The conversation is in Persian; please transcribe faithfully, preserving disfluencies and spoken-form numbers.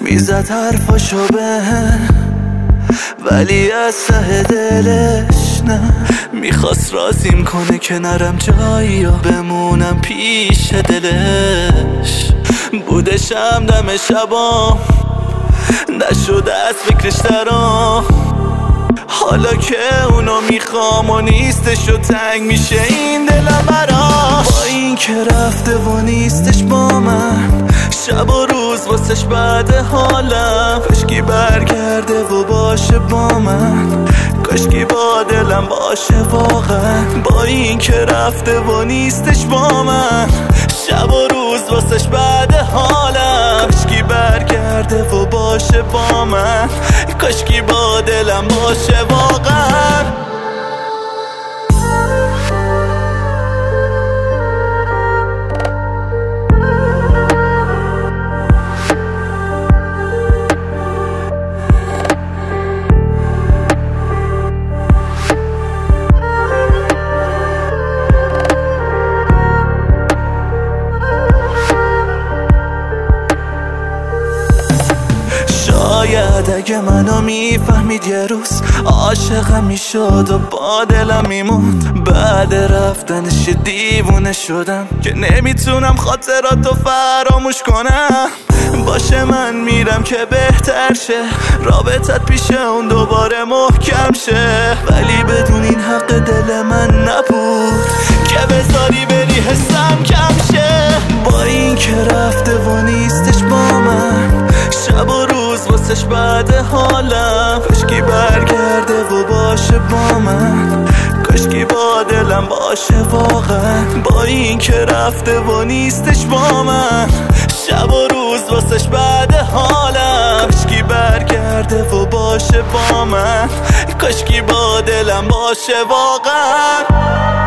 میزد حرفاشو بهم، ولی از ته دلش نه. میخواست رازیم کنه که نرم جایی یا بمونم پیش دلش. بودشم دم شبام نشده از فکرش درام. حالا که اونو میخوام و نیستش و تنگ میشه این دلم براش. با این که رفته و نیستش با من، شب و روز واسش بعد حالم. کاشکی برگرده و باشه با من، کاشکی با دلم باشه واقعا. با این که رفته و نیستش با من، شب و روز واسش بعد حالم. کاشکی برگرده و باشه با من، کاشکی با دلم باشه واقعا. شاید اگه منو میفهمید یه روز عاشقم میشد و با دلم میموند. بعد رفتنش دیوونه شدم که نمیتونم خاطراتو فراموش کنم. باشه من میرم که بهتر شه، رابطت پیش اون دوباره محکم شه. ولی بدون این حق دل من نبود که بذاری بری حسم کم شه. با این که رفته و نیستش با من، شب و روز واسش بعد حالم. کاشکی برگرده و باشه با من، کاشکی با دلم باشه واقعا. با این که رفته و نیستش با من، شب و روز واسش بعد حالم. کاشکی برگرده و باشه با من، کاشکی با دلم باشه واقعا.